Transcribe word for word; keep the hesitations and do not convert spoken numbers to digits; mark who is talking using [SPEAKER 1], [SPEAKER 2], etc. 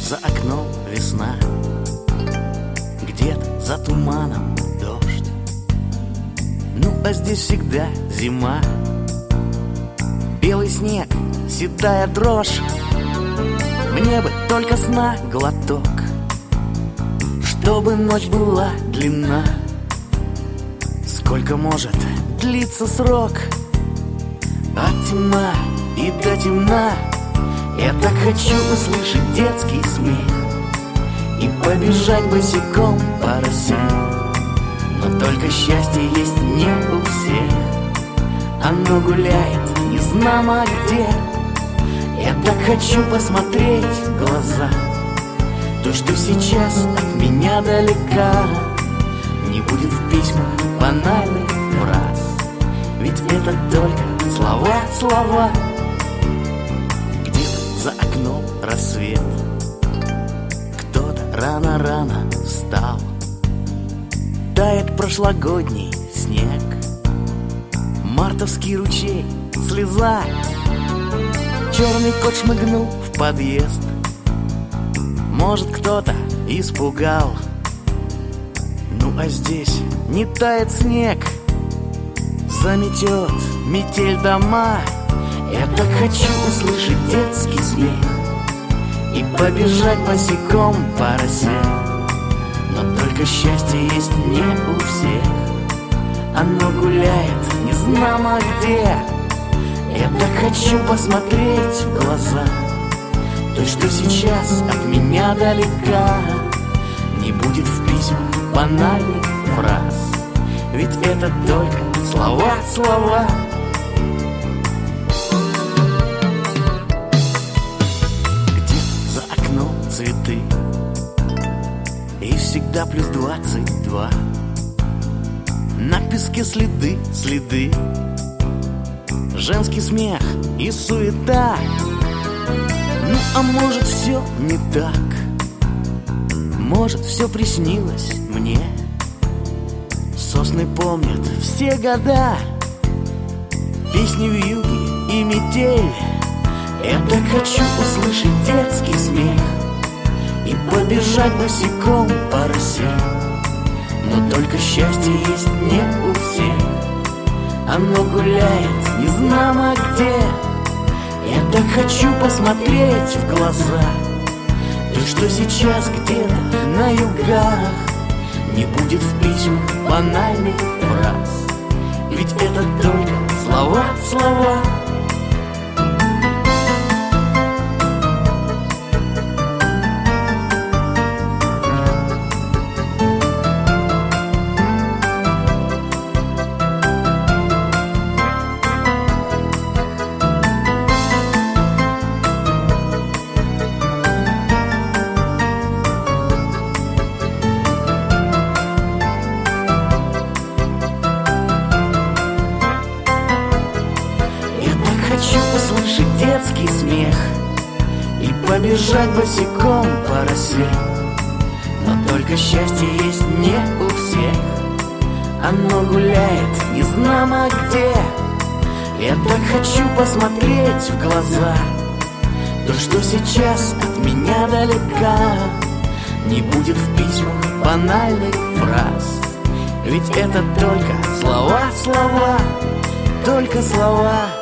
[SPEAKER 1] за окном весна, где-то за туманом дождь. Ну а здесь всегда зима, белый снег, седая дрожь. Мне бы только сна глоток, чтобы ночь была длинна. Сколько может длиться срок от темна и до темна? Я так хочу услышать детский смех и побежать босиком по росе. Но только счастье есть не у всех, оно гуляет незнамо где. Я так хочу посмотреть в глаза то, что сейчас от меня далека. Не будет в письмах банальных фраз, ведь это только слова, слова. Где-то за окном рассвет, кто-то рано-рано встал. Тает прошлогодний снег, мартовский ручей, слеза. Черный кот шмыгнул в подъезд, может, кто-то испугал. Ну а здесь не тает снег, заметет метель дома. Я так хочу услышать детский смех и побежать босиком по росе. Но только счастье есть не у всех, оно гуляет незнамо где. Я так хочу посмотреть в глаза то, что сейчас от меня далека. Не будет в письмах банальных фраз, ведь это только слова, слова. Где-то за окном цветы, и всегда плюс двадцать два. На песке следы, следы, женский смех и суета. Ну а может все не так, может все приснилось мне. Сосны помнят все года, песни вьюги и метель. Я так хочу услышать детский смех и побежать босиком по росе. Но только счастье есть не у всех, оно гуляет незнамо где. Я так хочу посмотреть в глаза то, что сейчас где-то на югах. Не будет в письмах банальных фраз, ведь это только слова, слова. Хочу услышать детский смех и побежать босиком по росе. Но только счастье есть не у всех, оно гуляет незнамо где. Я так хочу посмотреть в глаза то, что сейчас от меня далека. Не будет в письмах банальных фраз, ведь это только слова, слова, только слова.